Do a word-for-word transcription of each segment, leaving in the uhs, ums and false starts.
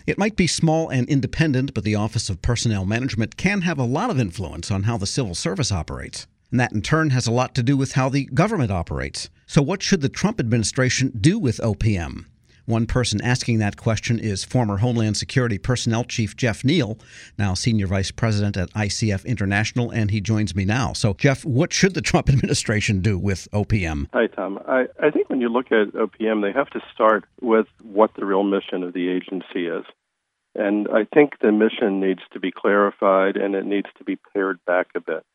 It might be small and independent, but the Office of Personnel Management can have a lot of influence on how the civil service operates. And that, in turn, has a lot to do with how the government operates. So what should the Trump administration do with O P M? One person asking that question is former Homeland Security Personnel Chief Jeff Neal, now Senior Vice President at I C F International, and he joins me now. So, Jeff, what should the Trump administration do with O P M? Hi, Tom. I, I think when you look at O P M, they have to start with what the real mission of the agency is. And I think the mission needs to be clarified, and it needs to be pared back a bit.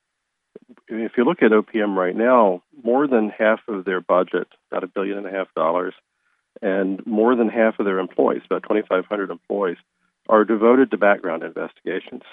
If you look at O P M right now, more than half of their budget, about a billion and a half dollars, and more than half of their employees, about twenty-five hundred employees, are devoted to background investigations.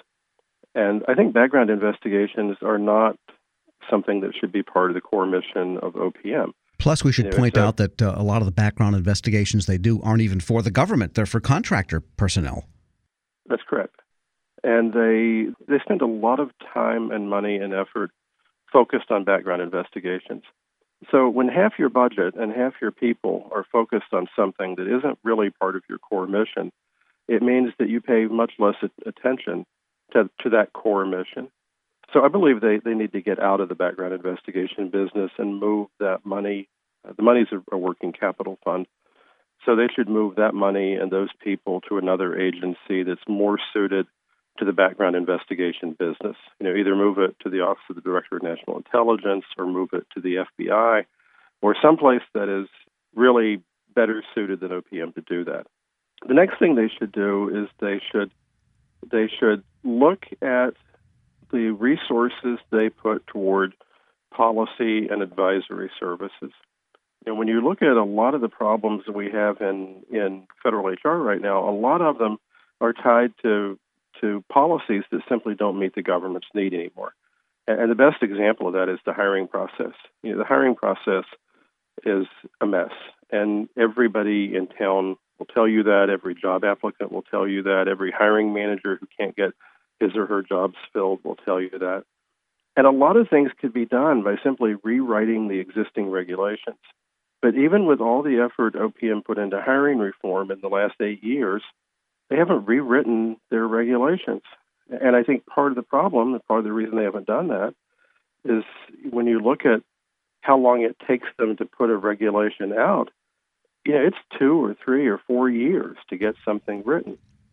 And I think background investigations are not something that should be part of the core mission of O P M. Plus, we should you know, point so, out that uh, a lot of the background investigations they do aren't even for the government. They're for contractor personnel. That's correct. And they they spend a lot of time and money and effort focused on background investigations. So when half your budget and half your people are focused on something that isn't really part of your core mission, it means that you pay much less attention to, to that core mission. So I believe they, they need to get out of the background investigation business and move that money. Uh, the money's a, a working capital fund. So they should move that money and those people to another agency that's more suited to the background investigation business. You know, either move it to the Office of the Director of National Intelligence or move it to the F B I or someplace that is really better suited than O P M to do that. The next thing they should do is they should they should look at the resources they put toward policy and advisory services. And when you look at a lot of the problems that we have in, in federal H R right now, a lot of them are tied to to policies that simply don't meet the government's need anymore. And the best example of that is the hiring process. You know, the hiring process is a mess, and everybody in town will tell you that. Every job applicant will tell you that. Every hiring manager who can't get his or her jobs filled will tell you that. And a lot of things could be done by simply rewriting the existing regulations. But even with all the effort O P M put into hiring reform in the last eight years, they haven't rewritten their regulations. And I think part of the problem, and part of the reason they haven't done that, is when you look at how long it takes them to put a regulation out, you know, it's two or three or four years to get something written.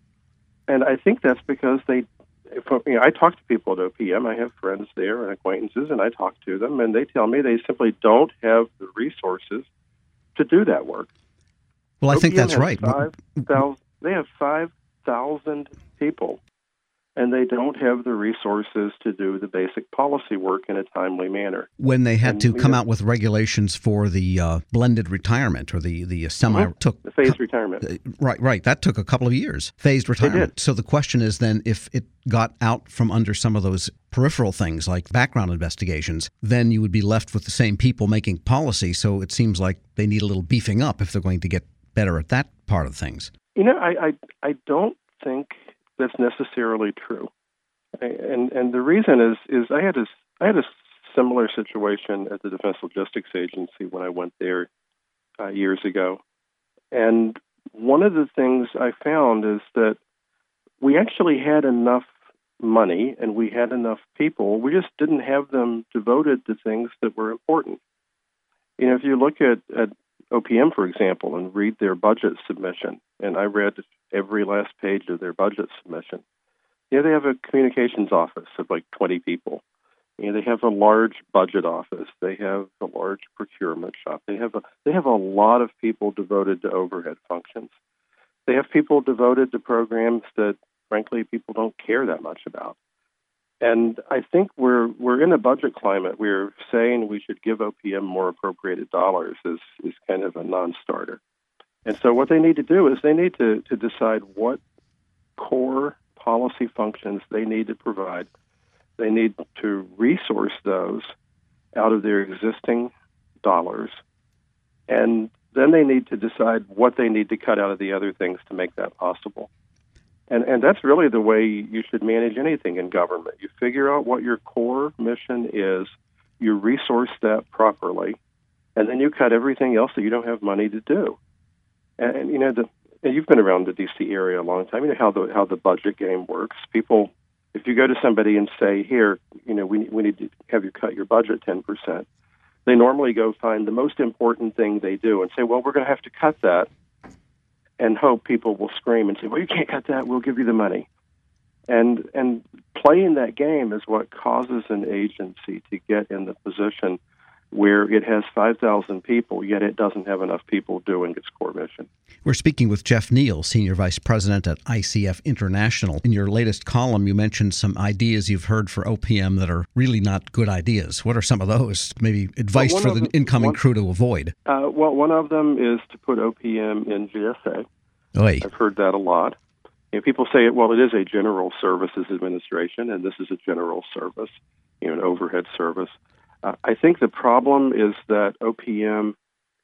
And I think that's because they, if, you know, I talk to people at O P M, I have friends there and acquaintances, and I talk to them, and they tell me they simply don't have the resources to do that work. Well, I think O P M that's right. five thousand They have five thousand people, and they don't have the resources to do the basic policy work in a timely manner. When they had and, to come know, out with regulations for the uh, blended retirement or the, the semi... Uh-huh. took the phased retirement. Uh, right, right. That took a couple of years. Phased retirement. So the question is then, if it got out from under some of those peripheral things like background investigations, then you would be left with the same people making policy. So it seems like they need a little beefing up if they're going to get better at that part of things. You know, I, I, I don't think that's necessarily true. And and the reason is is I had a, I had a similar situation at the Defense Logistics Agency when I went there uh, years ago. And one of the things I found is that we actually had enough money and we had enough people. We just didn't have them devoted to things that were important. You know, if you look at, at O P M, for example, and read their budget submission, and I read every last page of their budget submission, you know, they have a communications office of like twenty people. You know, they have a large budget office. They have a large procurement shop. They have a they have a lot of people devoted to overhead functions. They have people devoted to programs that, frankly, people don't care that much about. And I think we're we're in a budget climate. We're saying we should give O P M more appropriated dollars is, is kind of a non-starter. And so what they need to do is they need to, to decide what core policy functions they need to provide. They need to resource those out of their existing dollars. And then they need to decide what they need to cut out of the other things to make that possible. And and that's really the way you should manage anything in government. You figure out what your core mission is, you resource that properly, and then you cut everything else that you don't have money to do. And, and you know, the, and you've been around the D C area a long time. You know how the how the budget game works. People, if you go to somebody and say, "Here, you know, we we need to have you cut your budget ten percent," they normally go find the most important thing they do and say, "Well, we're going to have to cut that," and hope people will scream and say, "Well, you can't cut that. We'll give you the money." And and playing that game is what causes an agency to get in the position where it has five thousand people, yet it doesn't have enough people doing its core mission. We're speaking with Jeff Neal, Senior Vice President at I C F International. In your latest column, you mentioned some ideas you've heard for O P M that are really not good ideas. What are some of those? Maybe advice well, for the them, incoming one, crew to avoid? Uh, well, one of them is to put O P M in G S A. Oy. I've heard that a lot. You know, people say, well, it is a general services administration, and this is a general service, you know, an overhead service. Uh, I think the problem is that O P M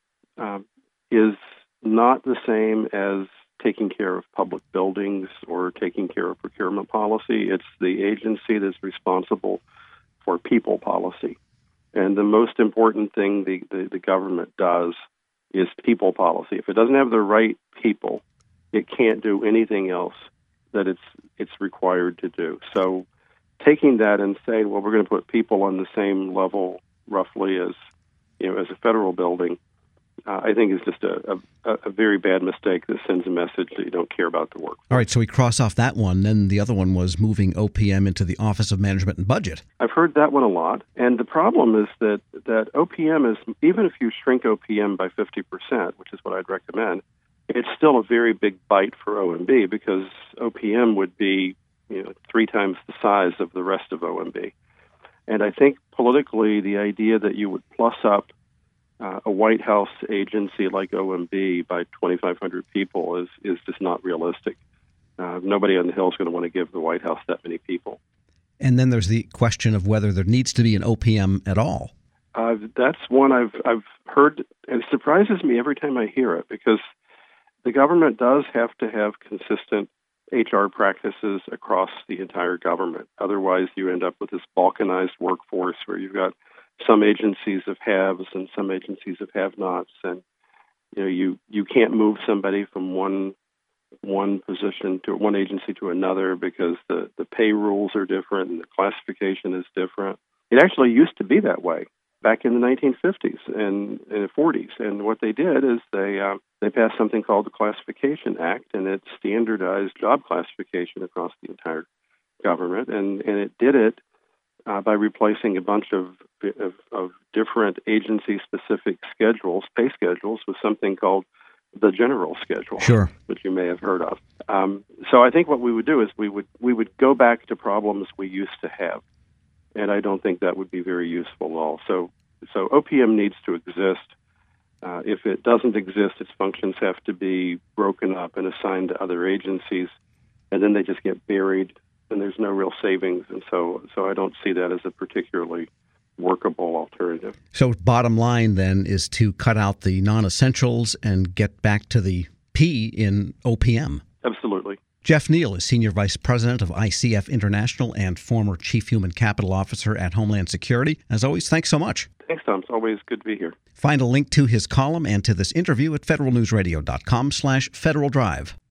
um, is not the same as taking care of public buildings or taking care of procurement policy. It's the agency that's responsible for people policy. And the most important thing the, the, the government does is people policy. If it doesn't have the right people, it can't do anything else that it's it's required to do. So taking that and saying, well, we're going to put people on the same level roughly as, you know, as a federal building, uh, I think is just a, a, a very bad mistake that sends a message that you don't care about the work. All right, so we cross off that one. Then the other one was moving O P M into the Office of Management and Budget. I've heard that one a lot. And the problem is that, that O P M is, even if you shrink O P M by fifty percent, which is what I'd recommend, it's still a very big bite for O M B because O P M would be, you know, three times the size of the rest of O M B. And I think politically, the idea that you would plus up uh, a White House agency like O M B by twenty-five hundred people is, is just not realistic. Uh, nobody on the Hill is going to want to give the White House that many people. And then there's the question of whether there needs to be an O P M at all. Uh, that's one I've I've heard, and it surprises me every time I hear it because the government does have to have consistent H R practices across the entire government. Otherwise, you end up with this balkanized workforce where you've got some agencies of haves and some agencies of have-nots, and you know you, you can't move somebody from one one position to one agency to another because the, the pay rules are different and the classification is different. It actually used to be that way back in the nineteen fifties and, and forties, and what they did is they uh, they passed something called the Classification Act, and it standardized job classification across the entire government, and, and it did it uh, by replacing a bunch of, of, of different agency-specific schedules, pay schedules, with something called the general schedule, sure, which you may have heard of. Um, so I think what we would do is we would we would go back to problems we used to have, and I don't think that would be very useful at all. So, so O P M needs to exist. Uh, if it doesn't exist, its functions have to be broken up and assigned to other agencies, and then they just get buried, and there's no real savings. And so, so I don't see that as a particularly workable alternative. So bottom line then is to cut out the non-essentials and get back to the P in O P M. Absolutely. Jeff Neal is Senior Vice President of I C F International and former Chief Human Capital Officer at Homeland Security. As always, thanks so much. Thanks, Tom. It's always good to be here. Find a link to his column and to this interview at federal news radio dot com slash Federal Drive.